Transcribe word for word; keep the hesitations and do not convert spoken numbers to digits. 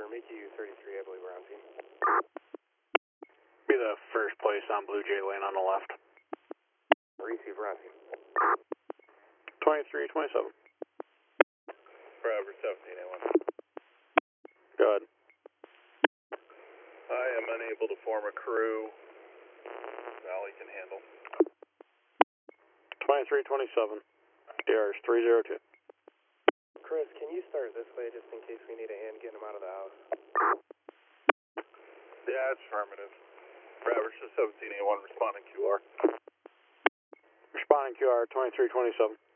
Mickey U thirty-three, I believe we're on team. Be the first place on Blue Jay Lane on the left. Receive, we're on team. twenty-three twenty-seven. Forever seventeen A one. Go ahead. I am unable to form a crew. Valley can handle. twenty-three twenty-seven. D R is three zero two. Chris, can you start this way just in case we need a hand getting him out of the house? Yeah, it's affirmative. Forever seventeen A one responding Q R. Responding Q R twenty-three twenty-seven.